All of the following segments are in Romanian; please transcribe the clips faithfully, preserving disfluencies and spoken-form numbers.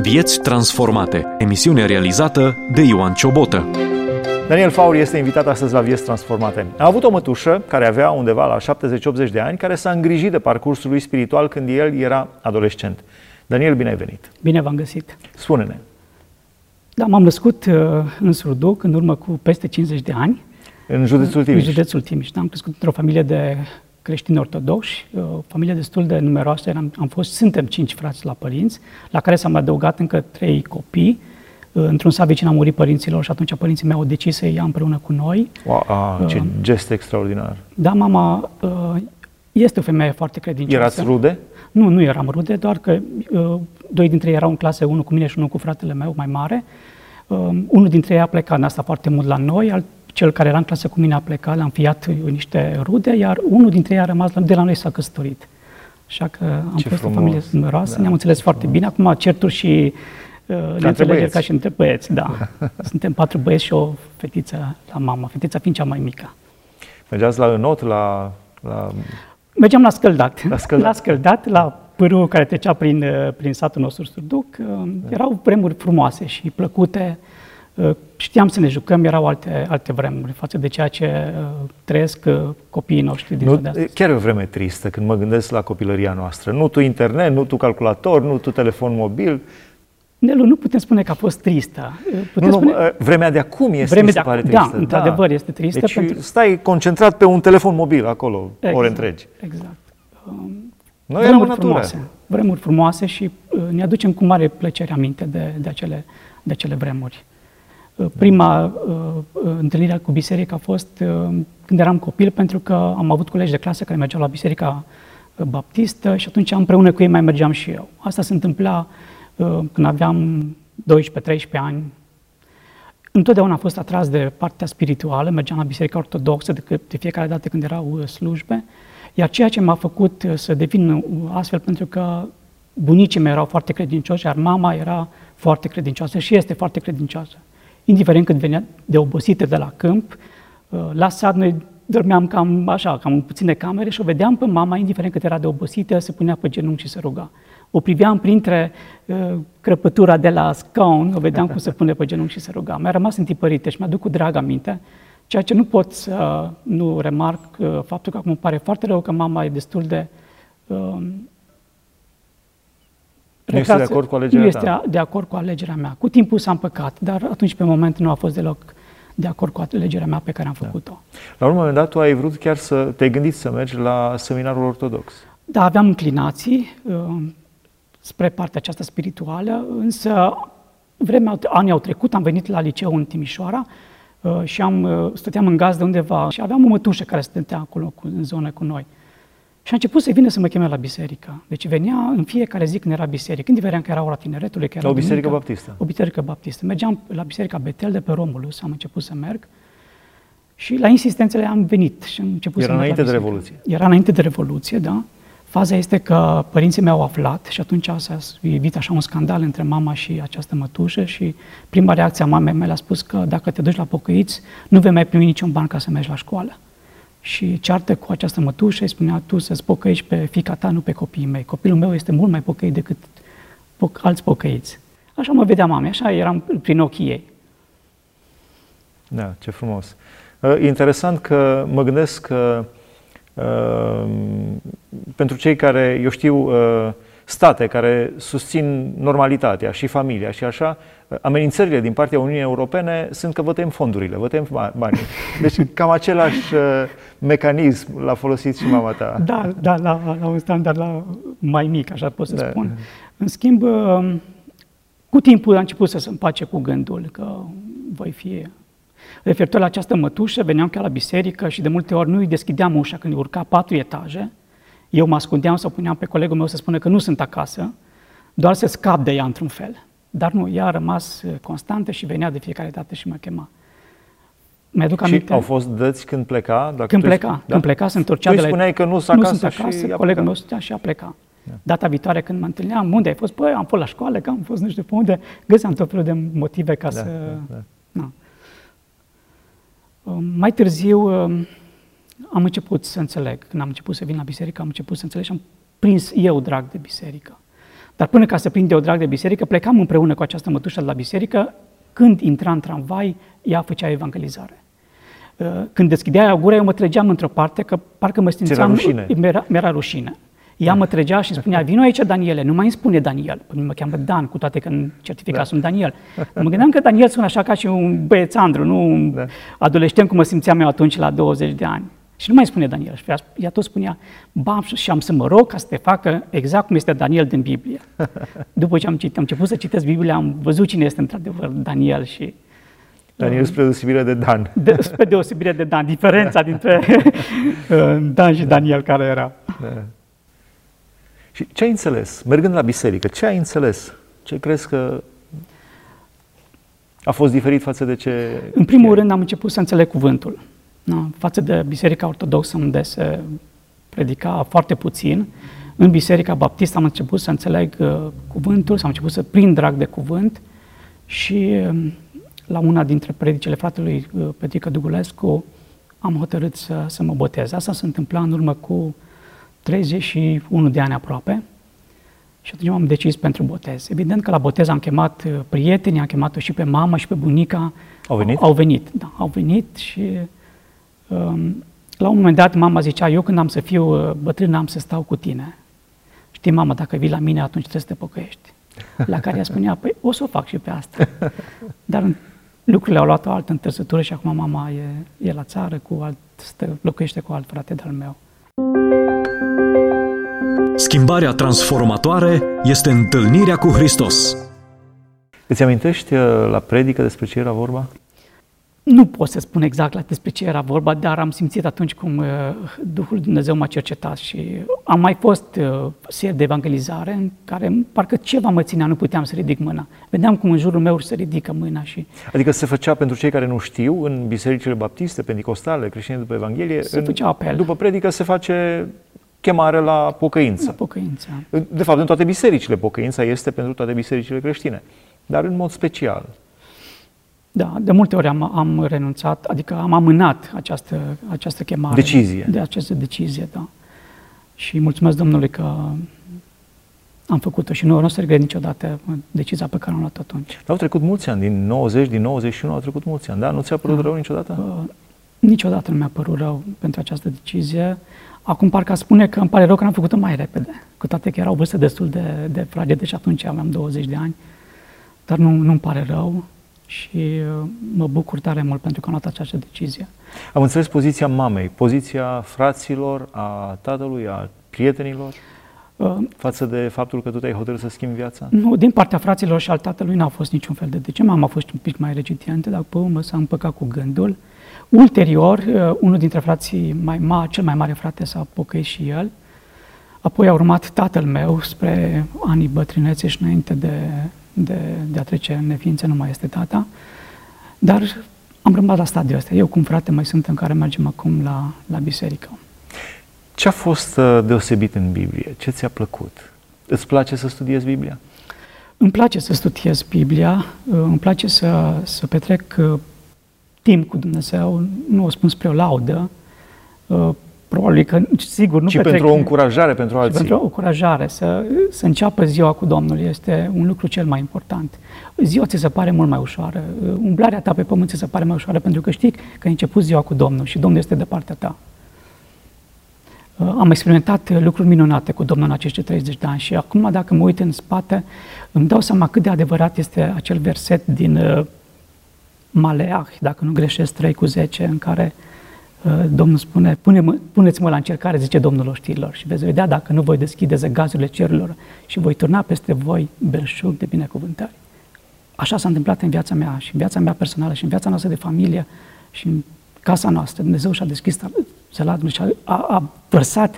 Vieți transformate. Emisiune realizată de Ioan Ciobotă. Daniel Fauri este invitat astăzi la Vieți transformate. A avut o mătușă care avea undeva la șaptezeci optzeci de ani, care s-a îngrijit de parcursul lui spiritual când el era adolescent. Daniel, bine ai venit! Bine v-am găsit! Spune-ne! Da, m-am născut uh, în Surduc, în urmă cu peste cincizeci de ani. În județul Timiș? În județul Timiș, da. Am crescut într-o familie de creștini ortodoxi, o familie destul de numeroasă. Am, am fost, suntem cinci frați la părinți, la care s-am adăugat încă trei copii. Într-un sat vecin a murit părinților și atunci părinții mei au decis să ia împreună cu noi. Wow, a, ce uh, gest extraordinar! Da, mama uh, este o femeie foarte credincioasă. Erați rude? Nu, nu eram rude, doar că uh, doi dintre ei erau în clasă, unul cu mine și unul cu fratele meu mai mare. Uh, unul dintre ei a plecat în asta foarte mult la noi, al, cel care era în clasă cu mine a plecat, l-am fiat niște rude, iar unul dintre ei a rămas de la noi, s-a căsătorit. Așa că am ce fost frumos. o familie numeroasă, Da, ne-am înțeles foarte frumos. bine. Acum certuri și uh, neînțelegeri ca și între băieți, da. Suntem patru băieți și o fetiță la mama, fetița fiind cea mai mică. Mergeați la înot, la... la... Mergeam la scăldat, La scăldat, la, scăldat, la pârâul care trecea prin, prin satul nostru Surduc. Erau vremuri frumoase și plăcute. Știam să ne jucăm, erau alte, alte vremuri față de ceea ce trăiesc copiii noștri din nu, de astăzi. Chiar e o vreme tristă când mă gândesc la copilăria noastră. Nu tu internet, nu tu calculator, nu tu telefon mobil. Nelu, nu putem spune că a fost tristă. Putem nu, spune... nu, vremea de acum este, vremea mi se de pare acum, tristă. Da, într-adevăr da. Este tristă. Deci pentru... stai concentrat pe un telefon mobil acolo, exact, ore întregi. Exact. Noi eram în natură. Frumoase, vremuri frumoase și uh, ne aducem cu mare plăcere aminte de, de, acele, de acele vremuri. Uh, prima uh, întâlnire cu biserica a fost uh, când eram copil, pentru că am avut colegi de clasă care mergeau la biserica uh, baptistă și atunci împreună cu ei mai mergeam și eu. Asta se întâmpla uh, când aveam doisprezece treisprezece ani. Întotdeauna am fost atras de partea spirituală, mergeam la biserica ortodoxă de, de fiecare dată când erau uh, slujbe. Iar ceea ce m-a făcut să devin astfel, pentru că bunicii mei erau foarte credincioși, iar mama era foarte credincioasă și este foarte credincioasă. Indiferent cât venea de obosită de la câmp, la sat noi dormeam cam așa, cam în puține camere și o vedeam pe mama, indiferent cât era de obosită, se punea pe genunchi și se ruga. O priveam printre uh, crăpătura de la scaun, o vedeam cum se pune pe genunchi și se ruga. Mi-a rămas întipărită și mi-aduc cu drag aminte. Ceea ce nu pot să nu remarc, uh, faptul că acum îmi pare foarte rău că mama e destul de... Uh, nu este de acord cu alegerea Nu este ta. de acord cu alegerea mea. Cu timpul s-a împăcat, dar atunci pe moment nu a fost deloc de acord cu alegerea mea pe care am făcut-o. Da. La un moment dat tu ai vrut chiar să te-ai gândit să mergi la seminarul ortodox. Da, aveam inclinații uh, spre partea aceasta spirituală, însă vremea, anii au trecut, am venit la liceu în Timișoara, Uh, și am, uh, stăteam în gazdă undeva și aveam o mătușă care stătea acolo cu, în zonă cu noi. Și a început să vină să mă cheme la biserică. Deci venea în fiecare zi când era biserică, indiferent că era ora tineretului, că era la o biserică duminică, baptistă. O biserică baptistă. Mergeam la biserica Betel de pe Romulus, am început să merg și la insistențele am venit și am început era să merg la înainte de biserică. Revoluție. Era înainte de Revoluție, da. Faza este că părinții mei au aflat și atunci s-a evit așa un scandal între mama și această mătușă și prima reacție a mamei mele a spus că dacă te duci la pocăiți, nu vei mai primi niciun ban ca să mergi la școală. Și ceartă cu această mătușă îi spunea: tu să-ți pocăiești pe fiica ta, nu pe copiii mei. Copilul meu este mult mai pocăit decât alți pocăiți. Așa mă vedea mama, așa eram prin ochii ei. Da, ce frumos. E interesant că mă gândesc că Uh, pentru cei care, eu știu, uh, state care susțin normalitatea și familia și așa, uh, amenințările din partea Uniunii Europene sunt că vă tăiem fondurile, vă tăiem banii. Deci cam același uh, mecanism l-a folosit și mama ta. Da, da, la, la un standard la mai mic, așa pot să da. spun. În schimb, uh, cu timpul a început să se împace cu gândul că voi fi... Referitor la această mătușă, veneam chiar la biserică și de multe ori nu îi deschideam ușa când urca patru etaje. Eu mă ascundeam sau puneam pe colegul meu să spună că nu sunt acasă, doar să scap de ea într-un fel. Dar nu, ea a rămas constantă și venea de fiecare dată și mă chema. Mi-aduc aminte. Și au fost dăți când pleca? Dacă când tu pleca, da? când pleca, se întorcea tu de la... Tu spuneai că nu sunt acasă, nu sunt acasă și colegul meu stătea și a plecat. Da. Data viitoare când mă întâlneam, unde ai fost? Păi, am fost la școală, că am fost nu știu pe unde. Găseam tot felul de motive ca da, să... Da, da. Na. Mai târziu am început să înțeleg. Când am început să vin la biserică, am început să înțeleg și am prins eu drag de biserică. Dar până ca să prinde o drag de biserică, plecam împreună cu această mătușă de la biserică. Când intra în tramvai, ea făcea evangelizare. Când deschidea ea gura, eu mă trăgeam într-o parte, că parcă mă simțeam... Mi-era, mi-era rușine. Ea mă trăgea și spunea, vino aici, Daniele, nu mai îmi spune Daniel. Păi mă cheamă Dan, cu toate că în certificat da. sunt Daniel. Mă gândeam că Daniel sună așa ca și un băiețandru, nu un da. adolescent, cum mă simțeam eu atunci la douăzeci de ani. Și nu mai spune Daniel. Și ea tot spunea, bam, și am să mă rog ca să te facă exact cum este Daniel din Biblie. După ce am, citit, am început să citesc Biblia, am văzut cine este într-adevăr Daniel și... Daniel spre deosebire de Dan. De, spre deosebire de Dan, diferența dintre Dan și Daniel care era. Da. Și ce ai înțeles? Mergând la biserică, ce ai înțeles? Ce crezi că a fost diferit față de ce... În primul ce rând am început să înțeleg cuvântul. Da, față de Biserica Ortodoxă, unde se predica foarte puțin, în Biserica Baptistă am început să înțeleg uh, cuvântul, am început să prind drag de cuvânt și uh, la una dintre predicile fratelui uh, Petrică Dugulescu am hotărât să, să mă botez. Asta se întâmpla în urmă cu treizeci și unu de ani aproape și atunci m-am decis pentru botez. Evident că la botez am chemat uh, prietenii, am chemat-o și pe mama și pe bunica. Au venit? Au, au venit, da, au venit și... La un moment dat, mama zicea, eu când am să fiu bătrână, am să stau cu tine. Știi, mama, dacă vii la mine, atunci trebuie să te pocăiești. La care ea spunea, păi o să o fac și pe asta. Dar lucrurile au luat o altă întârziere și acum mama e, e la țară, cu alt, stă, locuiește cu alt frate de-al meu. Schimbarea transformatoare este întâlnirea cu Hristos. Îți amintești la predică despre ce era vorba? Nu pot să spun exact la despre ce era vorba, dar am simțit atunci cum uh, Duhul Dumnezeu m-a cercetat și am mai fost uh, seri de evangelizare în care parcă ceva mă ținea, nu puteam să ridic mâna. Vedeam cum în jurul meu se ridică mâna și... Adică se făcea, pentru cei care nu știu, în bisericile baptiste, pentecostale, creștine după Evanghelie, se făcea apel. După predică se face chemare la pocăință. La pocăință. De fapt, în toate bisericile, pocăința este pentru toate bisericile creștine, dar în mod special. Da, de multe ori am, am renunțat, adică am amânat această, această chemare. Decizie. De această decizie, da. Și mulțumesc Domnului că am făcut-o și nu, nu o să regret niciodată decizia pe care am luat atunci. Au trecut mulți ani, din nouăzeci, din nouăzeci și unu au trecut mulți ani, da? Nu ți-a părut da. rău niciodată? Uh, niciodată nu mi-a părut rău pentru această decizie. Acum parcă spune că îmi pare rău că n-am făcut-o mai repede, cu toate că era o vârstă destul de, de fragedă și atunci aveam douăzeci de ani, dar nu, nu-mi pare rău. Și mă bucur tare mult pentru că am luat această decizie. Am înțeles poziția mamei, poziția fraților, a tatălui, a prietenilor, uh, față de faptul că tu te-ai hotărât să schimbi viața? Nu, din partea fraților și al tatălui n-a fost niciun fel de de ce. Mama a fost un pic mai rezistentă, dar pe urmă s-a împăcat cu gândul. Ulterior, uh, unul dintre frații, mai mari, cel mai mare frate, s-a pocăit și el. Apoi a urmat tatăl meu spre anii bătrânețe și înainte de... De, de a trece în neființă, nu mai este tata, dar am rămas la stadiul ăsta. Eu, cum frate, mai sunt în care mergem acum la, la biserică. Ce a fost deosebit în Biblie? Ce ți-a plăcut? Îți place să studiezi Biblia? Îmi place să studiez Biblia, îmi place să, să petrec timp cu Dumnezeu, nu o spun spre o laudă, probabil că, sigur, nu ci petrec, pentru o încurajare pentru alții. Pentru o încurajare, să, să înceapă ziua cu Domnul este un lucru cel mai important. Ziua ți se pare mult mai ușoară, umblarea ta pe pământ ți se pare mai ușoară pentru că știi că ai început ziua cu Domnul și Domnul este de partea ta. Am experimentat lucruri minunate cu Domnul în acești treizeci de ani și acum, dacă mă uit în spate, îmi dau seama cât de adevărat este acel verset din uh, Maleah, dacă nu greșesc, trei cu zece, în care Domnul spune, Pune-mă, puneți-mă la încercare, zice Domnul oștirilor, și veți vedea dacă nu voi deschide zăgazurile cerurilor și voi turna peste voi belșug de binecuvântări. Așa s-a întâmplat în viața mea și în viața mea personală și în viața noastră de familie și în casa noastră. Dumnezeu și-a deschis zăladul și a, a, a vărsat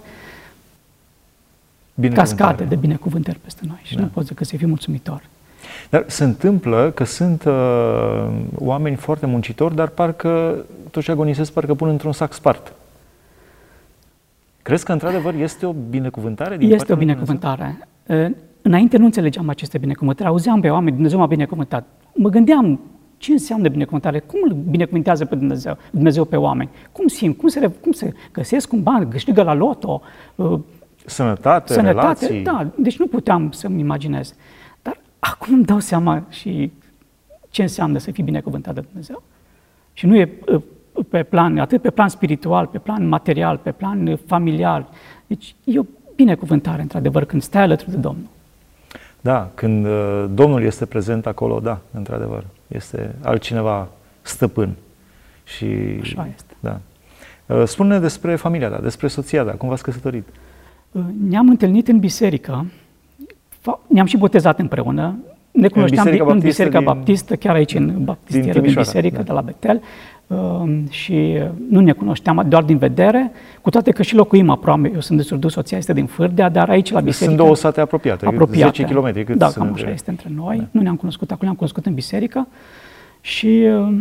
cascade de binecuvântări peste noi și da. Nu poți decât să fii mulțumitor. Dar se întâmplă că sunt uh, oameni foarte muncitori, dar parcă tot ce agonisesc parcă pun într-un sac spart. Crezi că într-adevăr este o binecuvântare? Din este o binecuvântare. Dumnezeu? Înainte nu înțelegeam aceste binecuvântări. Auzeam pe oameni, Dumnezeu m-a binecuvântat. Mă gândeam, ce înseamnă binecuvântare? Cum îl binecuvântează pe Dumnezeu, Dumnezeu pe oameni? Cum simt? Cum se, cum se găsesc un bani? Câștigă la loto? Sănătate, Sănătate, relații. da, deci nu puteam să-mi imaginez. Dar acum îmi dau seama și ce înseamnă să fii binecuvântat de Dumnezeu. Și nu e pe plan, atât pe plan spiritual, pe plan material, pe plan familiar. Deci e o binecuvântare, într-adevăr, când stai alături de Domnul. Da, când uh, Domnul este prezent acolo, da, într-adevăr, este altcineva stăpân. Și, Așa este. Da. Uh, spune-ne despre familia ta, despre soția ta, cum v-ați căsătorit? Ne-am întâlnit în biserică, ne-am și botezat împreună, ne cunoșteam în Biserica, în biserica din, Baptistă, chiar aici în Baptistieră din, din biserică, da. de la Betel, uh, și nu ne cunoșteam doar din vedere, cu toate că și locuim aproape. Eu sunt de Surdu, soția este din Fârdea, dar aici la biserică... Sunt două sate apropiate, apropiate. zece kilometri. Cât da, sunt cam așa este între noi. Da. Nu ne-am cunoscut acolo, ne-am cunoscut în biserică și uh,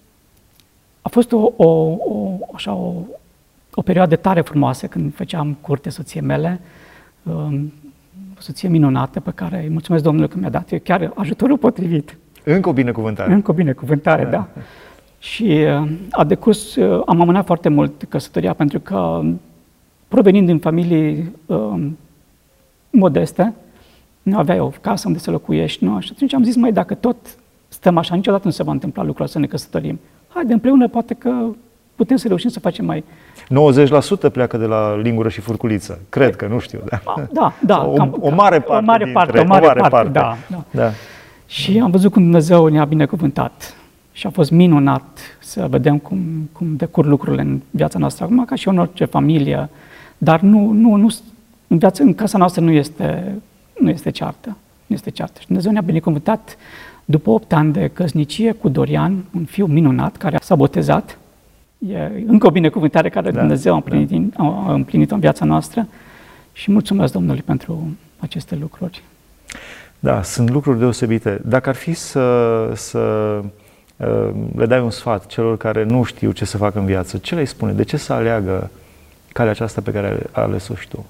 a fost o, o, o, așa, o, o perioadă tare frumoasă când făceam curte soției mele. Uh, o soție minunată pe care îi mulțumesc Domnului că mi-a dat eu chiar ajutorul potrivit. Încă o binecuvântare. Încă o binecuvântare, da. da. Și a decurs, am amânat foarte mult căsătoria pentru că, provenind din familii uh, modeste, nu aveai o casă unde să locuiești, nu? Și atunci am zis, mai dacă tot stăm așa, niciodată nu se va întâmpla lucrul să ne căsătorim. Haide, împreună poate că putem să reușim să facem mai... nouăzeci la sută pleacă de la lingură și furculiță. Cred că, nu știu. Da, da. da o, cam, o mare parte. O mare dintre, parte, o mare, o mare parte, parte. Da, da. da. Și am văzut cum Dumnezeu ne-a binecuvântat. Și a fost minunat să vedem cum, cum decur lucrurile în viața noastră acum, ca și în orice familie. Dar nu, nu, nu, în, viața, în casa noastră nu este, nu este ceartă. Nu este ceartă. Și Dumnezeu ne-a binecuvântat după opt ani de căsnicie cu Dorian, un fiu minunat care s-a botezat. E încă o binecuvântare care da, Dumnezeu a împlinit, da. a împlinit-o în viața noastră și mulțumesc Domnului pentru aceste lucruri. Da, sunt lucruri deosebite. Dacă ar fi să, să le dai un sfat celor care nu știu ce să facă în viață, ce le-ai spune? De ce să aleagă calea aceasta pe care ai ales-o și tu?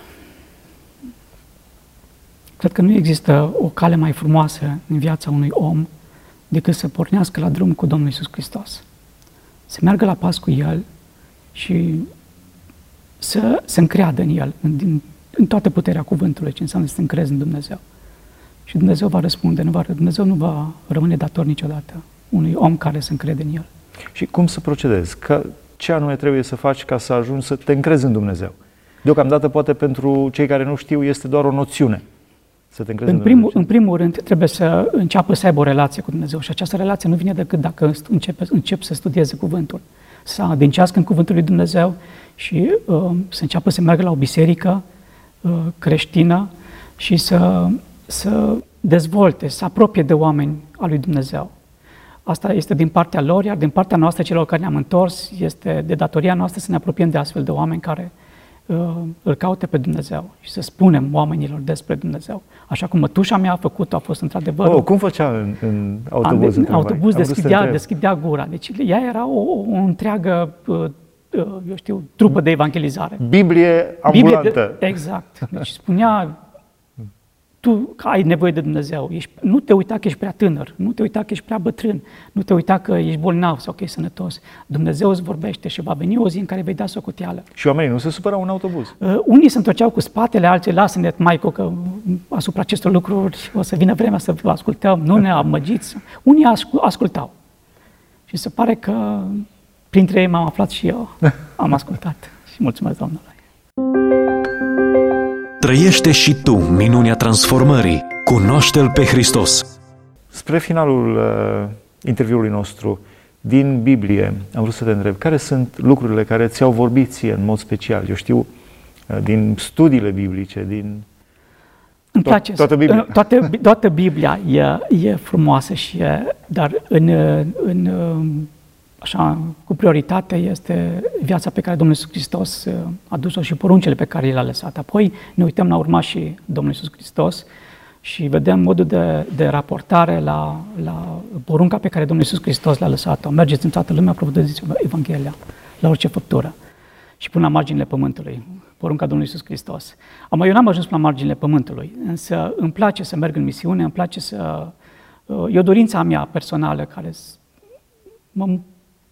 Cred că nu există o cale mai frumoasă în viața unui om decât să pornească la drum cu Domnul Iisus Hristos. Să meargă la pas cu El și să se încreadă în El, în, în toată puterea cuvântului, ce înseamnă să te încrezi în Dumnezeu. Și Dumnezeu va răspunde, nu va, Dumnezeu nu va rămâne dator niciodată unui om care se încrede în El. Și cum să procedezi? Că, ce anume trebuie să faci ca să ajungi să te încrezi în Dumnezeu? Deocamdată, poate pentru cei care nu știu, este doar o noțiune. Să te încrezi în, în primul, Dumnezeu. în primul rând, trebuie să înceapă să aibă o relație cu Dumnezeu și această relație nu vine decât dacă începe, încep să studieze cuvântul, să adâncească în cuvântul lui Dumnezeu și uh, să înceapă să meargă la o biserică uh, creștină și să, să dezvolte, să apropie de oameni al lui Dumnezeu. Asta este din partea lor, iar din partea noastră, celor care ne-am întors, este de datoria noastră să ne apropiem de astfel de oameni care uh, îl caute pe Dumnezeu și să spunem oamenilor despre Dumnezeu. Așa cum mătușa mea a făcut-o, a fost într-adevăr... Oh, cum făcea în, în autobuz? În autobuz deschidea, deschidea gura. Deci ea era o, o întreagă, uh, eu știu, trupă de evangelizare. Biblie ambulantă. Biblie de, exact. Deci spunea... Tu ai nevoie de Dumnezeu, ești, nu te uita că ești prea tânăr, nu te uita că ești prea bătrân, nu te uita că ești bolnav sau că ești sănătos. Dumnezeu îți vorbește și va veni o zi în care vei da socoteală. Și oamenii nu se supărau în autobuz? Uh, unii se întorceau cu spatele, alții lasă-ne, maico, că asupra acestor lucruri o să vină vremea să vă ascultăm, nu ne amăgiți. Unii ascultau. Și se pare că printre ei m-am aflat și eu, am ascultat. Și mulțumesc Domnului. Trăiește și tu minunea transformării. Cunoaște-L pe Hristos. Spre finalul uh, interviului nostru, din Biblie, am vrut să te întreb, care sunt lucrurile care ți-au vorbit ție în mod special? Eu știu, uh, din studiile biblice, din... Îmi place. Toată Biblia. Toată, toată Biblia e, e frumoasă, și e, dar în, în, așa, cu prioritate este viața pe care Domnul Iisus Hristos a dus-o și poruncile pe care le-a lăsat. Apoi ne uităm la urmașii Domnului Iisus Hristos și vedem modul de, de raportare la, la porunca pe care Domnul Iisus Hristos le-a lăsat-o. Mergeți în toată lumea, propovăduiți Evanghelia la orice făptură și până la marginile pământului. Porunca Domnului Iisus Hristos. Am eu n-am ajuns până la marginile pământului, însă îmi place să merg în misiune, îmi place să... E o dorință a mea personală care mă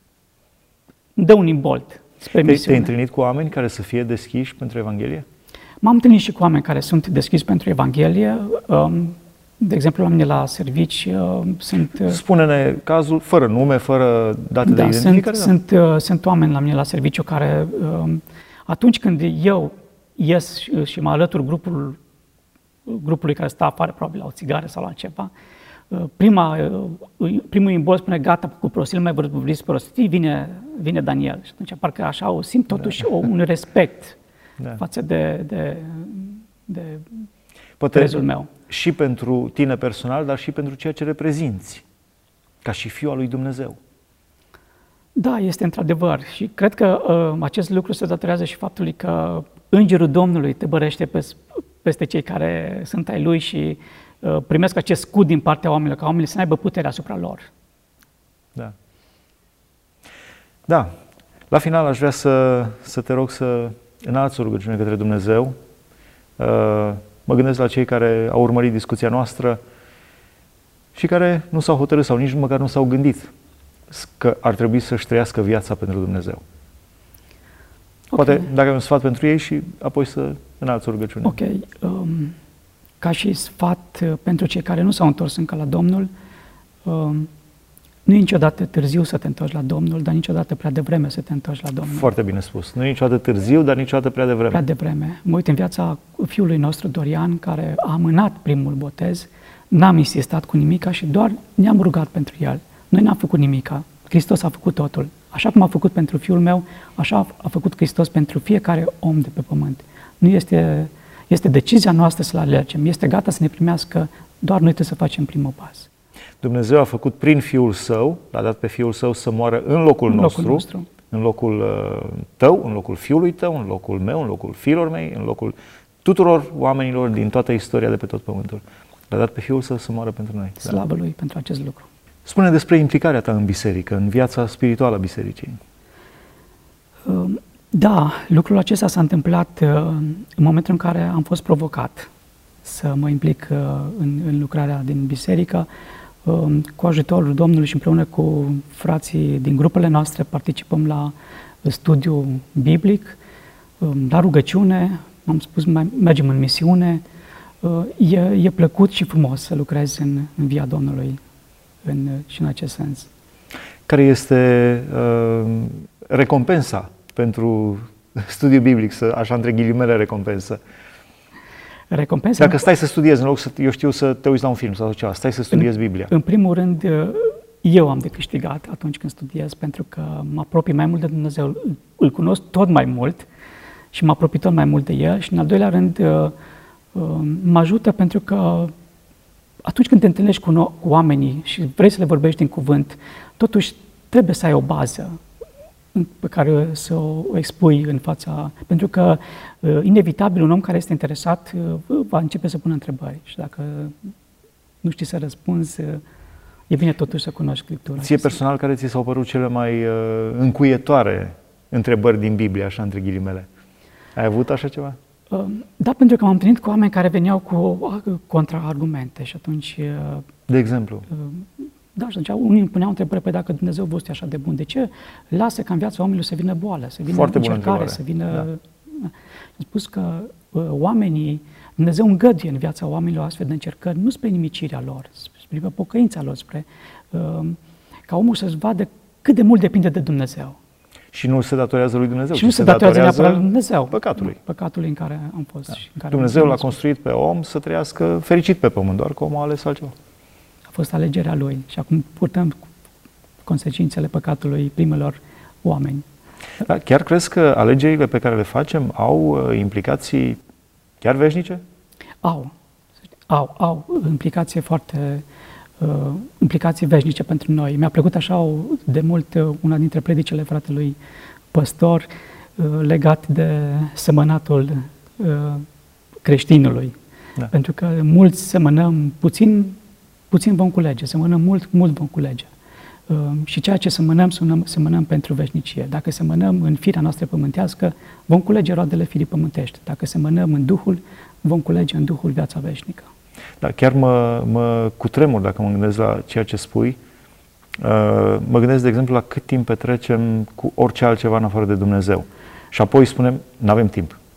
îmi dă un imbold spre Te, misiune. Te-ai întâlnit cu oameni care să fie deschiși pentru Evanghelie? M-am întâlnit și cu oameni care sunt deschiși pentru Evanghelie. De exemplu, la mine la servici sunt... Spune-ne cazul, fără nume, fără date da, de identificare. Sunt, da, sunt, sunt oameni la mine la serviciu care, atunci când eu ies și mă alătur grupul, grupului care stă afară, probabil la o țigară sau la ceva, prima, primul imbol spune, gata, cu prostii, nu mai vorbiți prostii, vine, vine Daniel. Și atunci parcă așa o simt totuși da. un respect da. față de, de, de crezul meu. Și pentru tine personal, dar și pentru ceea ce reprezinți, ca și Fiul al lui Dumnezeu. Da, este într-adevăr. Și cred că uh, acest lucru se datorează și faptului că Îngerul Domnului te bărește pes, peste cei care sunt ai Lui și uh, primesc acest scut din partea oamenilor, ca oamenii să n-aibă puterea asupra lor. Da. Da. La final aș vrea să, să te rog să înalți o rugăciune către Dumnezeu. Uh, Mă gândesc la cei care au urmărit discuția noastră și care nu s-au hotărât sau nici măcar nu s-au gândit că ar trebui să-și trăiască viața pentru Dumnezeu. Okay. Poate dacă ai un sfat pentru ei și apoi să înalți o rugăciune. Ok. Um, ca și sfat pentru cei care nu s-au întors încă la Domnul, um, nu e niciodată târziu să te întorci la Domnul, dar niciodată prea devreme să te întorci la Domnul. Foarte bine spus. Nu e niciodată târziu, dar niciodată prea devreme. Prea devreme. Mă uit în viața fiului nostru, Dorian, care a amânat primul botez, n-am insistat cu nimica și doar ne-am rugat pentru el. Noi n-am făcut nimica. Hristos a făcut totul. Așa cum a făcut pentru fiul meu, așa a făcut Hristos pentru fiecare om de pe pământ. Nu este, este decizia noastră să-L alergem. Este gata să ne primească, doar noi trebuie să facem primul pas. Dumnezeu a făcut prin Fiul Său, l-a dat pe Fiul Său să moară în locul, în nostru, locul nostru, în locul uh, tău, în locul fiului tău, în locul meu, în locul fiilor mei, în locul tuturor oamenilor din toată istoria de pe tot pământul. L-a dat pe Fiul Său să moară pentru noi. Slavă Lui pentru acest lucru. Spune despre implicarea ta în biserică, în viața spirituală a bisericii. Da, lucrul acesta s-a întâmplat în momentul în care am fost provocat să mă implic în, în lucrarea din biserică. Cu ajutorul Domnului și împreună cu frații din grupele noastre participăm la studiu biblic, la rugăciune, am spus, mergem în misiune. E, e plăcut și frumos să lucrezi în, în via Domnului în, și în acest sens. Care este uh, recompensa pentru studiu biblic, să, așa între ghilimele recompensă? Recompensa? Dacă stai să studiezi, în loc să, eu știu, să te uiți la un film sau ceva, stai să studiezi în, Biblia. În primul rând, eu am de câștigat atunci când studiez, pentru că mă apropii mai mult de Dumnezeu, îl cunosc tot mai mult și mă apropii tot mai mult de El și, în al doilea rând, mă ajută pentru că atunci când te întâlnești cu, no- cu oamenii și vrei să le vorbești din cuvânt, totuși trebuie să ai o bază pe care să o expui în fața... Pentru că, inevitabil, un om care este interesat va începe să pună întrebări și dacă nu știi să răspunzi, e bine totuși să cunoști Scriptura. Ție personal, care ți s-au părut cele mai uh, încuietoare întrebări din Biblie, așa între ghilimele? Ai avut așa ceva? Da, pentru că m-am întâlnit cu oameni care veneau cu contraargumente și atunci... De exemplu? Da, și atunci unii îmi puneau întrebări, păi dacă Dumnezeu vă este așa de bun, de ce lasă ca în viața oamenilor să vină boală, să vină Foarte încercare, să vină... Da. Am spus că uh, oamenii, Dumnezeu îngăduie în viața oamenilor astfel de încercări, nu spre nimicirea lor, spre pocăința lor, spre uh, ca omul să-și vadă cât de mult depinde de Dumnezeu. Și nu se datorează lui Dumnezeu, și nu se datorează neapărat lui Dumnezeu. Păcatului. Păcatului în care am fost. Da. Și în care Dumnezeu l-a construit pe om să trăiască fericit pe pământ, doar că omul a ales altceva. A fost alegerea lui și acum purtăm consecințele păcatului primelor oameni. Da, chiar crezi că alegerile pe care le facem au implicații chiar veșnice? Au. Au, au implicații foarte uh, implicații veșnice pentru noi. Mi-a plăcut așa o, de mult uh, una dintre predicele fratelui păstor uh, legat de semănatul uh, creștinului. Da. Pentru că mulți semănăm puțin, puțin vom culege, semănăm mult, mult vom culege. Uh, și ceea ce semănăm, semănăm, semănăm pentru veșnicie. Dacă semănăm în firea noastră pământească, vom culege roadele firii pământești. Dacă semănăm în Duhul, vom culege în Duhul viața veșnică. Da, chiar mă, mă cutremur dacă mă gândesc la ceea ce spui. Uh, mă gândesc, de exemplu, la cât timp petrecem cu orice altceva în afară de Dumnezeu. Și apoi spunem, nu avem timp.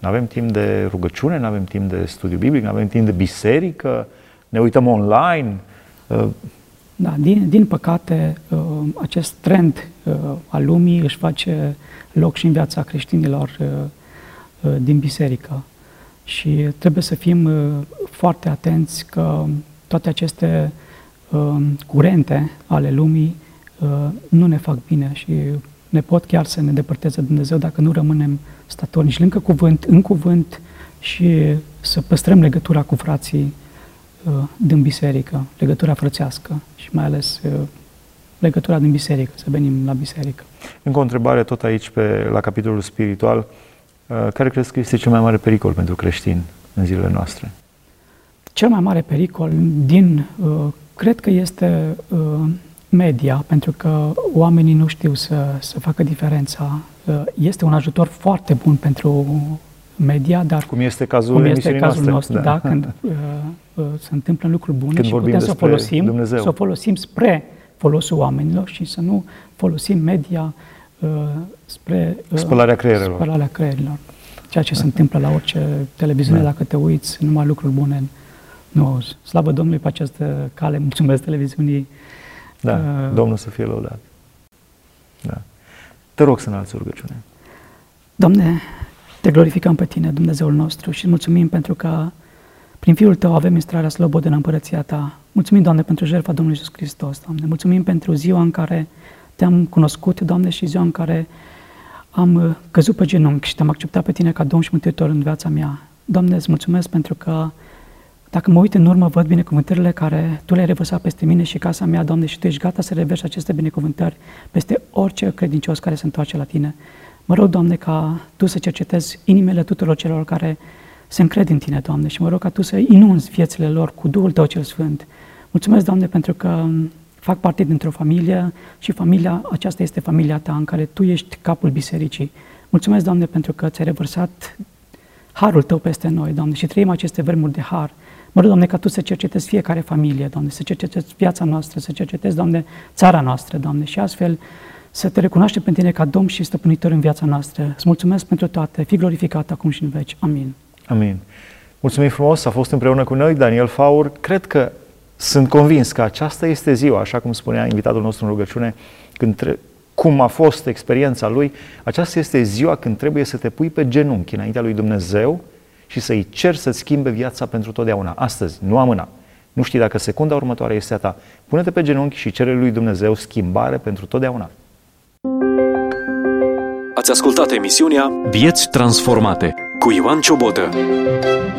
Nu avem timp de rugăciune, nu avem timp de studiu biblic, nu avem timp de biserică, ne uităm online. Da, din, din păcate, acest trend al lumii își face loc și în viața creștinilor din biserică. Și trebuie să fim foarte atenți că toate aceste curente ale lumii nu ne fac bine și ne pot chiar să ne depărteze Dumnezeu dacă nu rămânem statornici lângă cuvânt, în cuvânt și să păstrăm legătura cu frații din biserică, legătura frățească și mai ales legătura din biserică, să venim la biserică. Încă o întrebare tot aici pe, la capitolul spiritual. Care crezi că este cel mai mare pericol pentru creștini în zilele noastre? Cel mai mare pericol din, cred că este media, pentru că oamenii nu știu să, să facă diferența. Este un ajutor foarte bun pentru media, dar cum este cazul, cum este cazul noastre, nostru, da, da când uh, uh, se întâmplă lucruri bune când și putem să o folosim, Dumnezeu. să o folosim spre folosul oamenilor și să nu folosim media uh, spre uh, spălarea creierelor. spălarea creierilor. Ceea ce se întâmplă la orice televiziune, da. Dacă te uiți, numai lucruri bune nu auzi. Slavă Domnului pe această cale, mulțumesc televiziunii. Da, uh, Domnul să fie lăudat. Da. Te rog să înalți o rugăciune. Doamne, te glorificăm pe Tine, Dumnezeul nostru, și mulțumim pentru că prin Fiul Tău avem intrarea slobodă în împărăția Ta. Mulțumim, Doamne, pentru jertfa Domnului Iisus Hristos, Doamne. Mulțumim pentru ziua în care Te-am cunoscut, Doamne, și ziua în care am căzut pe genunchi și Te-am acceptat pe Tine ca Domn și Mântuitor în viața mea. Doamne, îți mulțumesc pentru că dacă mă uit în urmă, văd binecuvântările care Tu le-ai revărsat peste mine și casa mea, Doamne, și Tu ești gata să reversi aceste binecuvântări peste orice credincios care se întoarce la Tine. Mă rog, Doamne, ca Tu să cercetezi inimile tuturor celor care se încred în Tine, Doamne, și mă rog ca Tu să inunzi viețile lor cu Duhul Tău cel Sfânt. Mulțumesc, Doamne, pentru că fac parte dintr-o familie și familia aceasta este familia Ta, în care Tu ești capul bisericii. Mulțumesc, Doamne, pentru că Ți-ai revărsat harul Tău peste noi, Doamne, și trăim aceste vremuri de har. Mă rog, Doamne, ca Tu să cercetezi fiecare familie, Doamne, să cercetezi viața noastră, să cercetezi, Doamne, țara noastră, Doamne, și astfel să Te recunoaștem pe Tine ca Domn și Stăpânitor în viața noastră. Îți mulțumesc pentru toate, fii glorificat acum și în veci. Amin. Amin. Mulțumim frumos, a fost împreună cu noi Daniel Faur. Cred că sunt convins că aceasta este ziua, așa cum spunea invitatul nostru în rugăciune, când tre- cum a fost experiența lui, aceasta este ziua când trebuie să te pui pe genunchi înaintea lui Dumnezeu și să-i ceri să-ți schimbe viața pentru totdeauna. Astăzi, nu amâna. Nu știi dacă secunda următoare este a ta. Pune-te pe genunchi și cere lui Dumnezeu schimbare pentru totdeauna. Ați ascultat emisiunea Vieți transformate cu Ioan Ciobodă.